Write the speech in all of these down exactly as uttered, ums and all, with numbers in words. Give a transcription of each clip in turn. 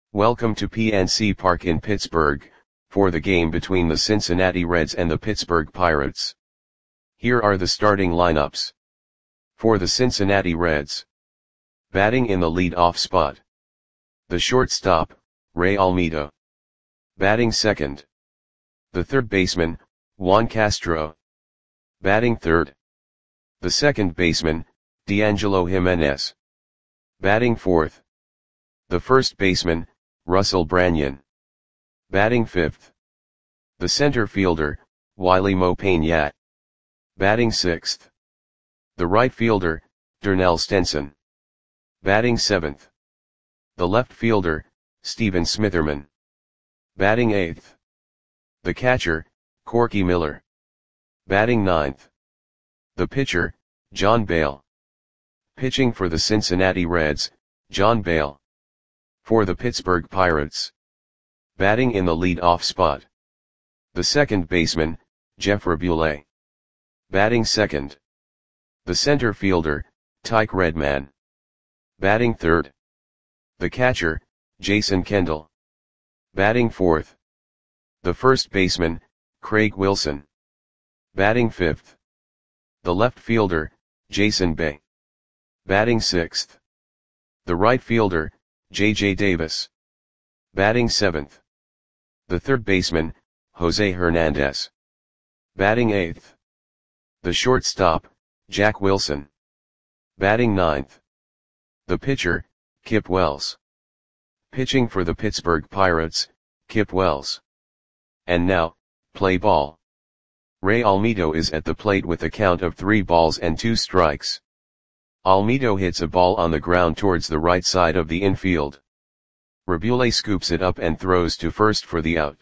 Welcome to P N C Park in Pittsburgh, for the game between the Cincinnati Reds and the Pittsburgh Pirates. Here are the starting lineups. For the Cincinnati Reds. Batting in the lead-off spot. The shortstop, Ray Almeida. Batting second. The third baseman, Juan Castro. Batting third. The second baseman, D'Angelo Jimenez. Batting fourth. The first baseman, Russell Branyan. Batting fifth. The center fielder, Wily Mo Peña. Batting sixth. The right fielder, Darnell Stenson. Batting seventh. The left fielder, Steven Smitherman. Batting eighth. The catcher, Corky Miller. Batting ninth. The pitcher, John Bale. Pitching for the Cincinnati Reds, John Bale. For the Pittsburgh Pirates. Batting in the lead-off spot. The second baseman, Jeff Raboulet. Batting second. The center fielder, Tyke Redman. Batting third. The catcher, Jason Kendall. Batting fourth. The first baseman, Craig Wilson. Batting fifth. The left fielder, Jason Bay. Batting sixth. The right fielder, J J Davis. Batting seventh. The third baseman, Jose Hernandez. Batting eighth. The shortstop, Jack Wilson. Batting ninth. The pitcher, Kip Wells. Pitching for the Pittsburgh Pirates, Kip Wells. And now, play ball. Ray Almeida is at the plate with a count of three balls and two strikes. Almeida hits a ball on the ground towards the right side of the infield. Raboulet scoops it up and throws to first for the out.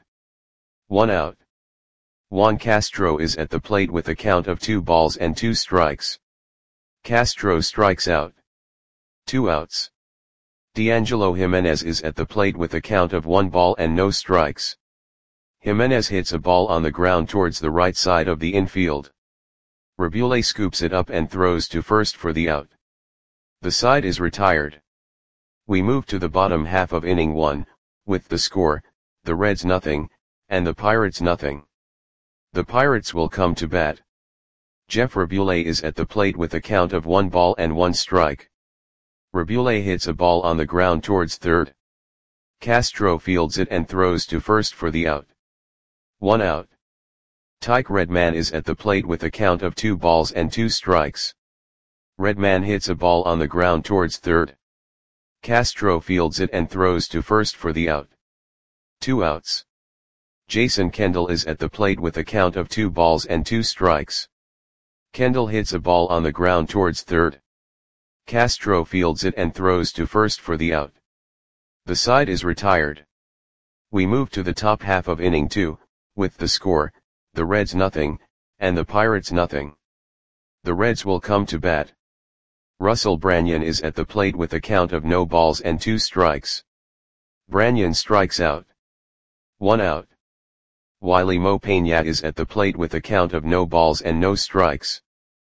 One out. Juan Castro is at the plate with a count of two balls and two strikes. Castro strikes out. Two outs. D'Angelo Jimenez is at the plate with a count of one ball and no strikes. Jimenez hits a ball on the ground towards the right side of the infield. Raboulet scoops it up and throws to first for the out. The side is retired. We move to the bottom half of inning one, with the score, the Reds nothing, and the Pirates nothing. The Pirates will come to bat. Jeff Raboulet is at the plate with a count of one ball and one strike. Raboulet hits a ball on the ground towards third. Castro fields it and throws to first for the out. One out. Tyke Redman is at the plate with a count of two balls and two strikes. Redman hits a ball on the ground towards third. Castro fields it and throws to first for the out. Two outs. Jason Kendall is at the plate with a count of two balls and two strikes. Kendall hits a ball on the ground towards third. Castro fields it and throws to first for the out. The side is retired. We move to the top half of inning two, with the score, the Reds nothing, and the Pirates nothing. The Reds will come to bat. Russell Branyan is at the plate with a count of no balls and two strikes. Branyan strikes out. One out. Wily Mo Peña is at the plate with a count of no balls and no strikes.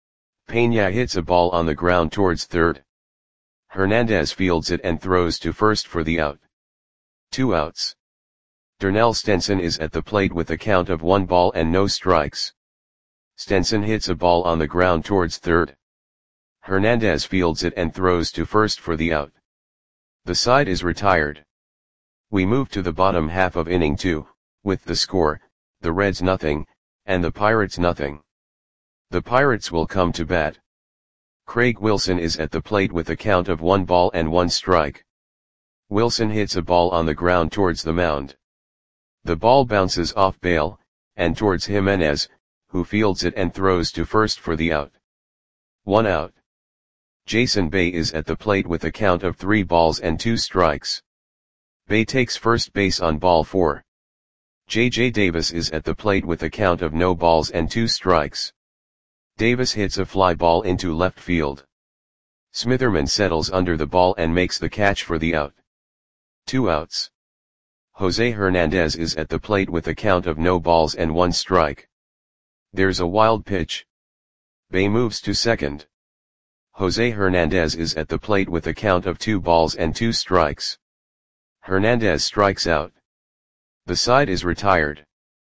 Peña hits a ball on the ground towards third. Hernandez fields it and throws to first for the out. Two outs. Darnell Stenson is at the plate with a count of one ball and no strikes. Stenson hits a ball on the ground towards third. Hernandez fields it and throws to first for the out. The side is retired. We move to the bottom half of inning two, with the score, the Reds nothing, and the Pirates nothing. The Pirates will come to bat. Craig Wilson is at the plate with a count of one ball and one strike. Wilson hits a ball on the ground towards the mound. The ball bounces off Bale, and towards Jimenez, who fields it and throws to first for the out. One out. Jason Bay is at the plate with a count of three balls and two strikes. Bay takes first base on ball four. J J Davis is at the plate with a count of no balls and two strikes. Davis hits a fly ball into left field. Smitherman settles under the ball and makes the catch for the out. Two outs. Jose Hernandez is at the plate with a count of no balls and one strike. There's a wild pitch. Bay moves to second. Jose Hernandez is at the plate with a count of two balls and two strikes. Hernandez strikes out. The side is retired.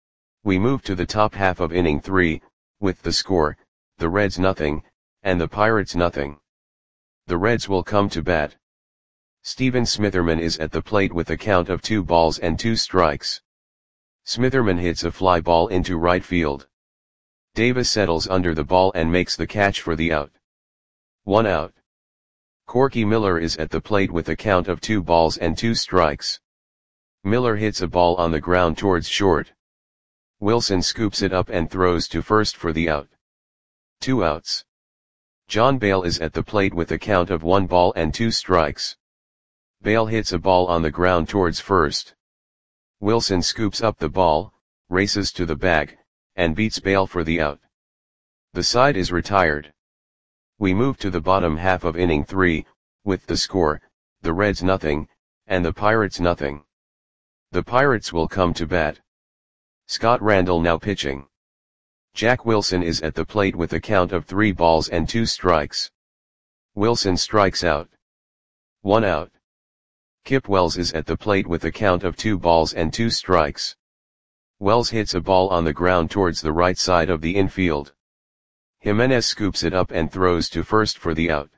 We move to the top half of inning three, with the score, the Reds nothing, and the Pirates nothing. The Reds will come to bat. Steven Smitherman is at the plate with a count of two balls and two strikes. Smitherman hits a fly ball into right field. Davis settles under the ball and makes the catch for the out. One out. Corky Miller is at the plate with a count of two balls and two strikes. Miller hits a ball on the ground towards short. Wilson scoops it up and throws to first for the out. Two outs. John Bale is at the plate with a count of one ball and two strikes. Bale hits a ball on the ground towards first. Wilson scoops up the ball, races to the bag, and beats Bale for the out. The side is retired. We move to the bottom half of inning three, with the score, the Reds nothing, and the Pirates nothing. The Pirates will come to bat. Scott Randall now pitching. Jack Wilson is at the plate with a count of three balls and two strikes. Wilson strikes out. One out. Kip Wells is at the plate with a count of two balls and two strikes. Wells hits a ball on the ground towards the right side of the infield. Jimenez scoops it up and throws to first for the out.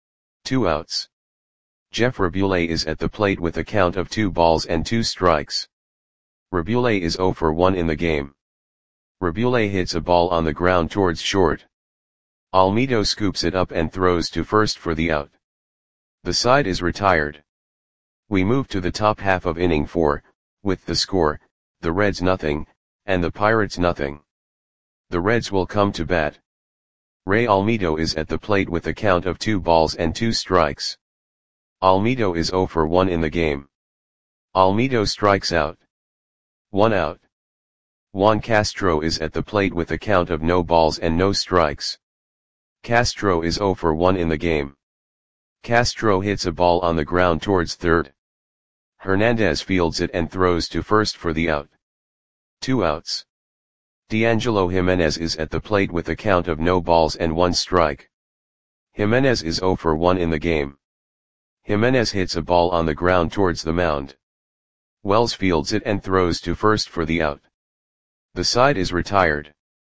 Two outs. Jeff Rabule is at the plate with a count of two balls and two strikes. Rabule is oh for one in the game. Rabule hits a ball on the ground towards short. Almedo scoops it up and throws to first for the out. The side is retired. We move to the top half of inning four, with the score, the Reds nothing, and the Pirates nothing. The Reds will come to bat. Ray Almedo is at the plate with a count of two balls and two strikes. Almedo is oh for one in the game. Almedo strikes out. One out. Juan Castro is at the plate with a count of no balls and no strikes. Castro is oh for one in the game. Castro hits a ball on the ground towards third. Hernandez fields it and throws to first for the out. Two outs. D'Angelo Jimenez is at the plate with a count of no balls and one strike. Jimenez is oh for one in the game. Jimenez hits a ball on the ground towards the mound. Wells fields it and throws to first for the out. The side is retired.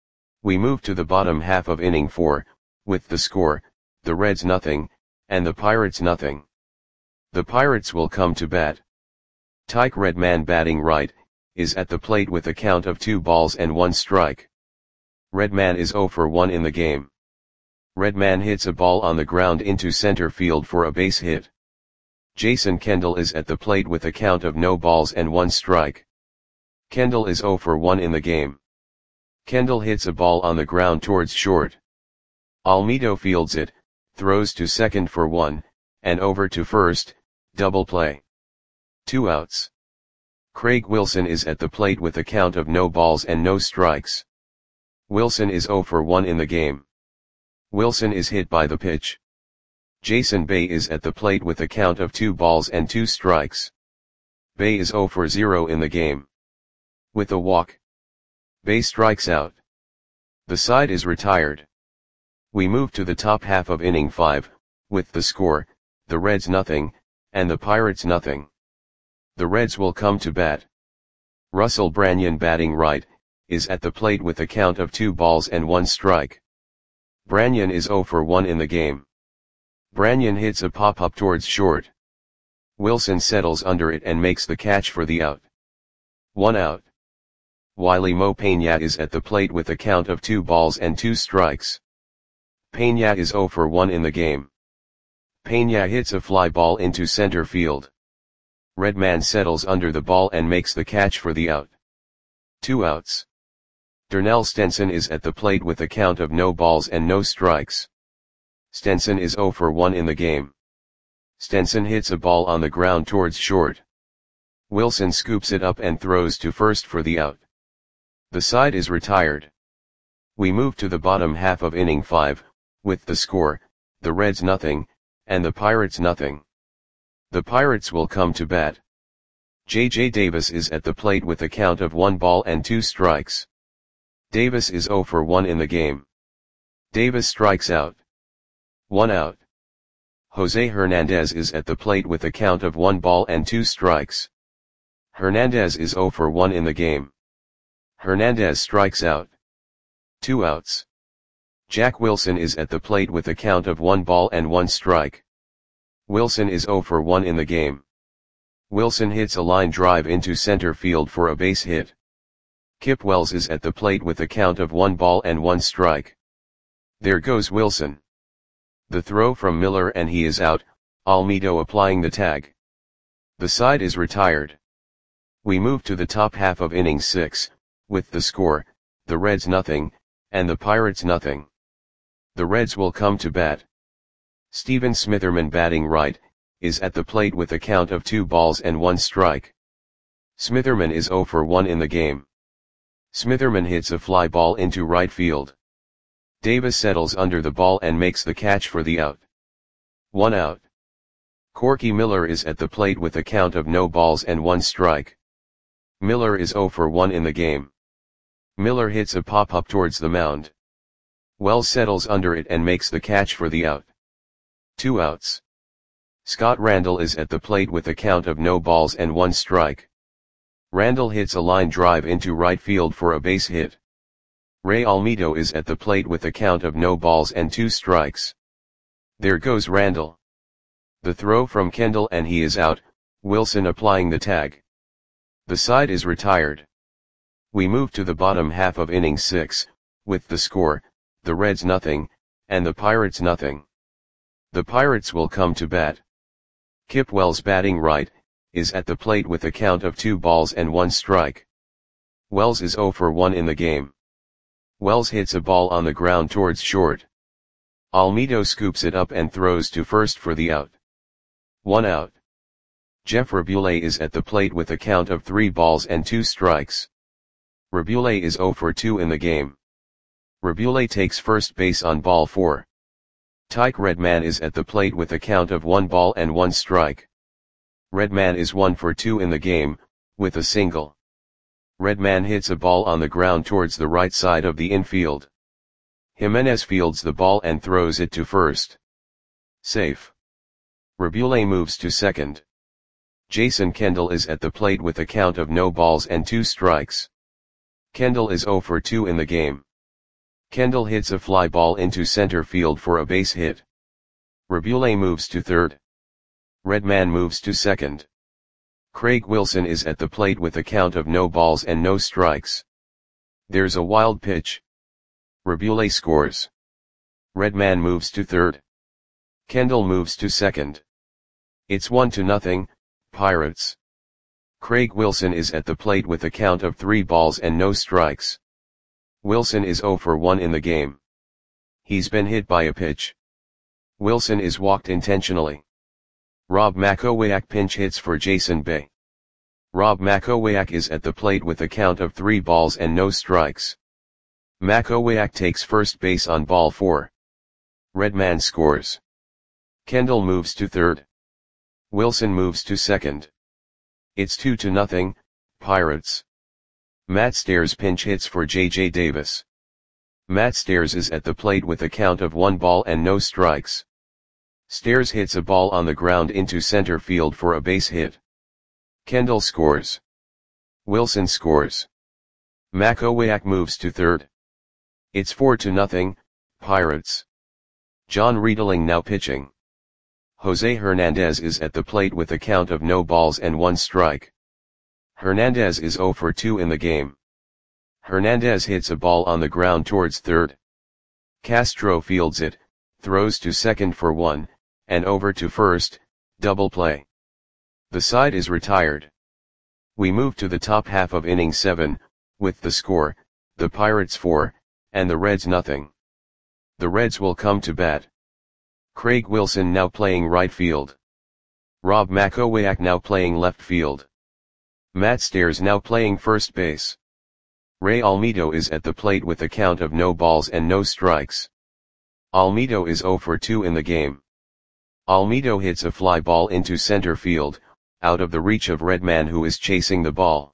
We move to the bottom half of inning four, with the score, the Reds nothing, and the Pirates nothing. The Pirates will come to bat. Tyke Redman batting right, is at the plate with a count of two balls and one strike. Redman is oh for one in the game. Redman hits a ball on the ground into center field for a base hit. Jason Kendall is at the plate with a count of no balls and one strike. Kendall is oh for one in the game. Kendall hits a ball on the ground towards short. Almedo fields it, throws to second for one, and over to first, double play. Two outs. Craig Wilson is at the plate with a count of no balls and no strikes. Wilson is oh for one in the game. Wilson is hit by the pitch. Jason Bay is at the plate with a count of two balls and two strikes. Bay is oh for zero in the game. With a walk, Bay strikes out. The side is retired. We move to the top half of inning five, with the score, the Reds nothing, and the Pirates nothing. The Reds will come to bat. Russell Branyan batting right, is at the plate with a count of two balls and one strike. Branyan is oh for one in the game. Branyan hits a pop-up towards short. Wilson settles under it and makes the catch for the out. One out. Wiley Mo Peña is at the plate with a count of two balls and two strikes. Peña is oh for one in the game. Peña hits a fly ball into center field. Redman settles under the ball and makes the catch for the out. Two outs. Darnell Stenson is at the plate with a count of no balls and no strikes. Stenson is oh for one in the game. Stenson hits a ball on the ground towards short. Wilson scoops it up and throws to first for the out. The side is retired. We move to the bottom half of inning five, with the score, the Reds nothing, and the Pirates nothing. The Pirates will come to bat. J J Davis is at the plate with a count of one ball and two strikes. Davis is oh for one in the game. Davis strikes out. One out. Jose Hernandez is at the plate with a count of one ball and two strikes. Hernandez is zero for one in the game. Hernandez strikes out. Two outs. Jack Wilson is at the plate with a count of one ball and one strike. Wilson is zero for one in the game. Wilson hits a line drive into center field for a base hit. Kip Wells is at the plate with a count of one ball and one strike. There goes Wilson. The throw from Miller and he is out, Almedo applying the tag. The side is retired. We move to the top half of inning six, with the score, the Reds nothing, and the Pirates nothing. The Reds will come to bat. Steven Smitherman, batting right, is at the plate with a count of two balls and one strike. Smitherman is zero for one in the game. Smitherman hits a fly ball into right field. Davis settles under the ball and makes the catch for the out. One out. Corky Miller is at the plate with a count of no balls and one strike. Miller is zero for one in the game. Miller hits a pop-up towards the mound. Wells settles under it and makes the catch for the out. Two outs. Scott Randall is at the plate with a count of no balls and one strike. Randall hits a line drive into right field for a base hit. Ray Almedo is at the plate with a count of no balls and two strikes. There goes Randall. The throw from Kendall and he is out, Wilson applying the tag. The side is retired. We move to the bottom half of inning six, with the score, the Reds nothing, and the Pirates nothing. The Pirates will come to bat. Kip Wells, batting right, is at the plate with a count of two balls and one strike. Wells is zero for one in the game. Wells hits a ball on the ground towards short. Almedo scoops it up and throws to first for the out. One out. Jeff Rabule is at the plate with a count of three balls and two strikes. Rabule is zero for two in the game. Rabule takes first base on ball four. Tyke Redman is at the plate with a count of one ball and one strike. Redman is one for two in the game, with a single. Redman hits a ball on the ground towards the right side of the infield. Jimenez fields the ball and throws it to first. Safe. Rabule moves to second. Jason Kendall is at the plate with a count of no balls and two strikes. Kendall is zero for two in the game. Kendall hits a fly ball into center field for a base hit. Rabule moves to third. Redman moves to second. Craig Wilson is at the plate with a count of no balls and no strikes. There's a wild pitch. Rabule scores. Redman moves to third. Kendall moves to second. It's one to nothing, Pirates. Craig Wilson is at the plate with a count of three balls and no strikes. Wilson is zero for one in the game. He's been hit by a pitch. Wilson is walked intentionally. Rob Makowiak pinch hits for Jason Bay. Rob Makowiak is at the plate with a count of three balls and no strikes. Makowiak takes first base on ball four. Redman scores. Kendall moves to third. Wilson moves to second. It's two to nothing, Pirates. Matt Stairs pinch hits for J J Davis. Matt Stairs is at the plate with a count of one ball and no strikes. Stairs hits a ball on the ground into center field for a base hit. Kendall scores. Wilson scores. Makowiak moves to third. It's four to nothing, Pirates. John Riedling now pitching. Jose Hernandez is at the plate with a count of no balls and one strike. Hernandez is zero for two in the game. Hernandez hits a ball on the ground towards third. Castro fields it, throws to second for one, and over to first, double play. The side is retired. We move to the top half of inning seven, with the score, the Pirates four, and the Reds nothing. The Reds will come to bat. Craig Wilson now playing right field. Rob Makowiak now playing left field. Matt Stairs now playing first base. Ray Almedo is at the plate with a count of no balls and no strikes. Almedo is zero for two in the game. Almedo hits a fly ball into center field, out of the reach of Redman who is chasing the ball.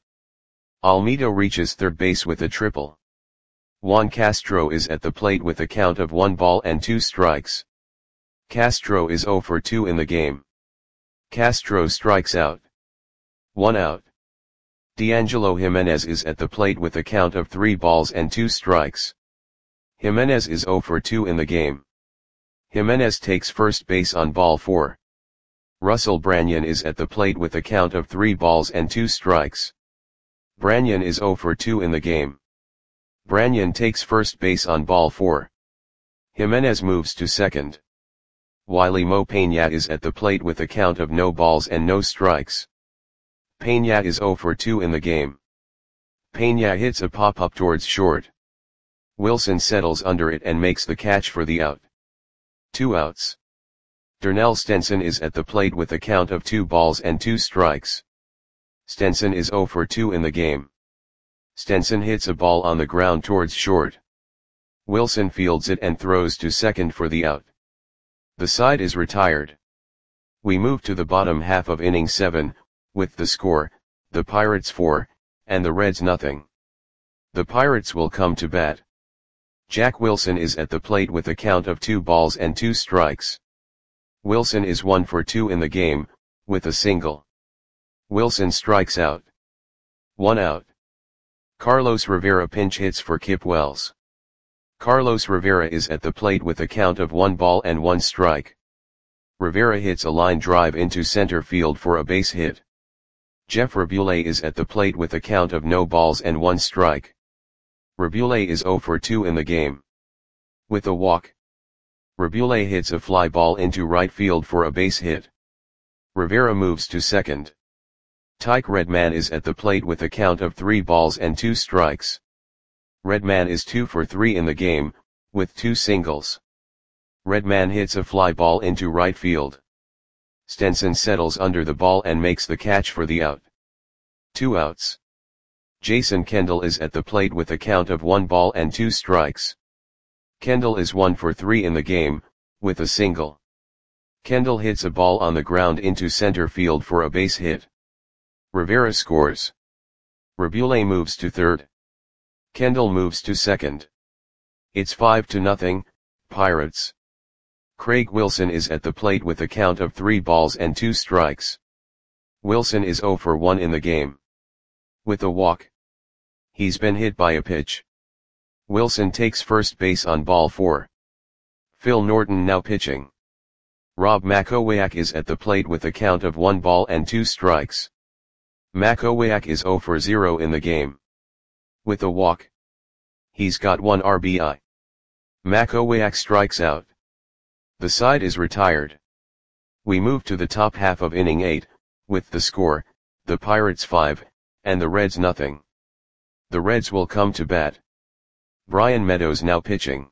Almedo reaches third base with a triple. Juan Castro is at the plate with a count of one ball and two strikes. Castro is zero for two in the game. Castro strikes out. One out. D'Angelo Jimenez is at the plate with a count of three balls and two strikes. Jimenez is zero for two in the game. Jimenez takes first base on ball four. Russell Branyan is at the plate with a count of three balls and two strikes. Branyan is zero for two in the game. Branyan takes first base on ball four. Jimenez moves to second. Wiley Mo Peña is at the plate with a count of no balls and no strikes. Peña is zero for two in the game. Peña hits a pop-up towards short. Wilson settles under it and makes the catch for the out. Two outs. Darnell Stenson is at the plate with a count of two balls and two strikes. Stenson is zero for two in the game. Stenson hits a ball on the ground towards short. Wilson fields it and throws to second for the out. The side is retired. We move to the bottom half of inning seven, with the score, the Pirates four, and the Reds nothing. The Pirates will come to bat. Jack Wilson is at the plate with a count of two balls and two strikes. Wilson is one for two in the game, with a single. Wilson strikes out. One out. Carlos Rivera pinch hits for Kip Wells. Carlos Rivera is at the plate with a count of one ball and one strike. Rivera hits a line drive into center field for a base hit. Jeff Rabule is at the plate with a count of no balls and one strike. Rabule is zero for two in the game. With a walk. Rabule hits a fly ball into right field for a base hit. Rivera moves to second. Tyke Redman is at the plate with a count of three balls and two strikes. Redman is two for three in the game, with two singles. Redman hits a fly ball into right field. Stenson settles under the ball and makes the catch for the out. Two outs. Jason Kendall is at the plate with a count of one ball and two strikes. Kendall is one for three in the game, with a single. Kendall hits a ball on the ground into center field for a base hit. Rivera scores. Rabule moves to third. Kendall moves to second. It's five to nothing, Pirates. Craig Wilson is at the plate with a count of three balls and two strikes. Wilson is zero for one in the game. With a walk. He's been hit by a pitch. Wilson takes first base on ball four. Phil Norton now pitching. Rob Makowiak is at the plate with a count of one ball and two strikes. Makowiak is zero for zero in the game. With a walk. He's got one R B I. Makowiak strikes out. The side is retired. We move to the top half of inning eight, with the score, the Pirates five, and the Reds nothing. The Reds will come to bat. Brian Meadows now pitching.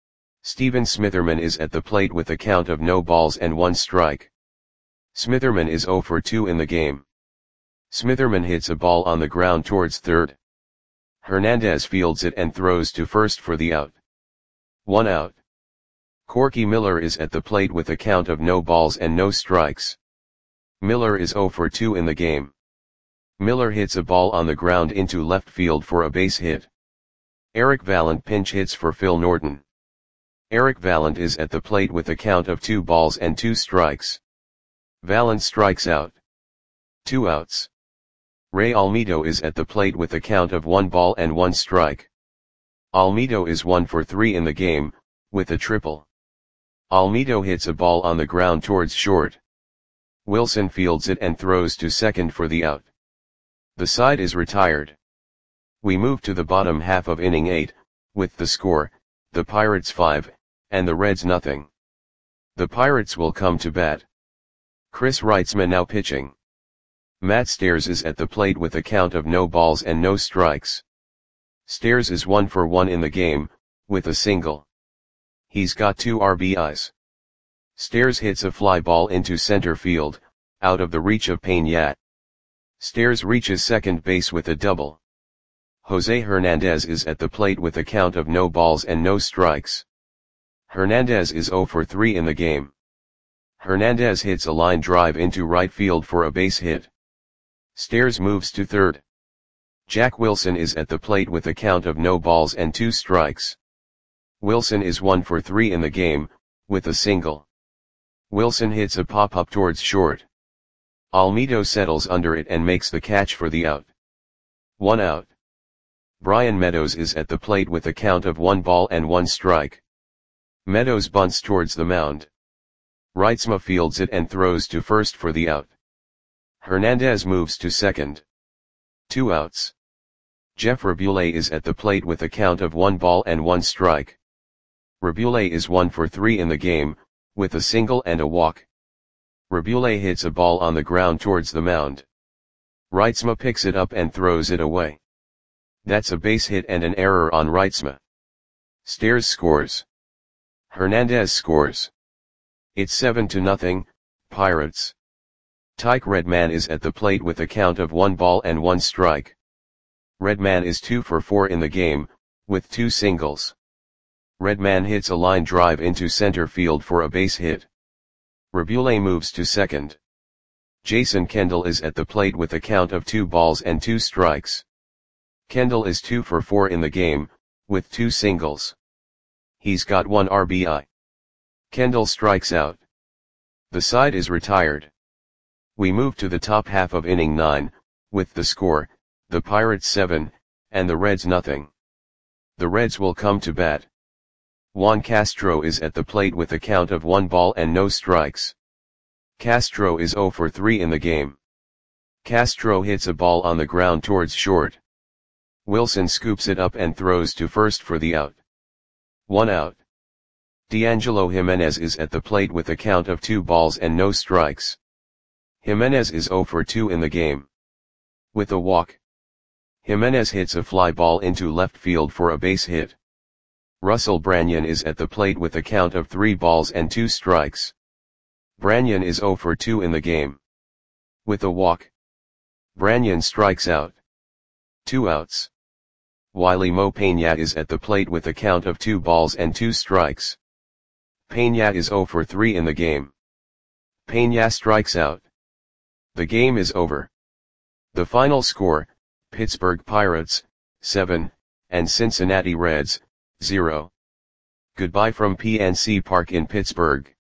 Steven Smitherman is at the plate with a count of no balls and one strike. Smitherman is zero for two in the game. Smitherman hits a ball on the ground towards third. Hernandez fields it and throws to first for the out. One out. Corky Miller is at the plate with a count of no balls and no strikes. Miller is zero for two in the game. Miller hits a ball on the ground into left field for a base hit. Eric Vallant pinch hits for Phil Norton. Eric Vallant is at the plate with a count of two balls and two strikes. Vallant strikes out. Two outs. Ray Almedo is at the plate with a count of one ball and one strike. Almedo is one for three in the game, with a triple. Almedo hits a ball on the ground towards short. Wilson fields it and throws to second for the out. The side is retired. We move to the bottom half of inning eight, with the score, the Pirates five, and the Reds nothing. The Pirates will come to bat. Chris Reitzman now pitching. Matt Stairs is at the plate with a count of no balls and no strikes. Stairs is one for one in the game, with a single. He's got two R B Is. Stairs hits a fly ball into center field, out of the reach of Peña. Stairs reaches second base with a double. Jose Hernandez is at the plate with a count of no balls and no strikes. Hernandez is zero for three in the game. Hernandez hits a line drive into right field for a base hit. Stairs moves to third. Jack Wilson is at the plate with a count of no balls and two strikes. Wilson is one for three in the game, with a single. Wilson hits a pop-up towards short. Almedo settles under it and makes the catch for the out. One out. Brian Meadows is at the plate with a count of one ball and one strike. Meadows bunts towards the mound. Reitzma fields it and throws to first for the out. Hernandez moves to second. Two outs. Jeff Rabule is at the plate with a count of one ball and one strike. Rabule is one for three in the game, with a single and a walk. Rabule hits a ball on the ground towards the mound. Reitzma picks it up and throws it away. That's a base hit and an error on Reitzma. Steers scores. Hernandez scores. It's seven to nothing, Pirates. Tyke Redman is at the plate with a count of one ball and one strike. Redman is two for four in the game, with two singles. Redman hits a line drive into center field for a base hit. Rabule moves to second. Jason Kendall is at the plate with a count of two balls and two strikes. Kendall is two for four in the game, with two singles. He's got one R B I. Kendall strikes out. The side is retired. We move to the top half of inning nine, with the score, the Pirates seven, and the Reds nothing. The Reds will come to bat. Juan Castro is at the plate with a count of one ball and no strikes. Castro is zero for three in the game. Castro hits a ball on the ground towards short. Wilson scoops it up and throws to first for the out. One out. D'Angelo Jimenez is at the plate with a count of two balls and no strikes. Jimenez is zero for two in the game. With a walk. Jimenez hits a fly ball into left field for a base hit. Russell Branyan is at the plate with a count of three balls and two strikes. Branyan is zero for two in the game. With a walk. Branyan strikes out. Two outs. Wiley Mo Peña is at the plate with a count of two balls and two strikes. Peña is zero for three in the game. Peña strikes out. The game is over. The final score, Pittsburgh Pirates, seven, and Cincinnati Reds, zero. Goodbye from P N C Park in Pittsburgh.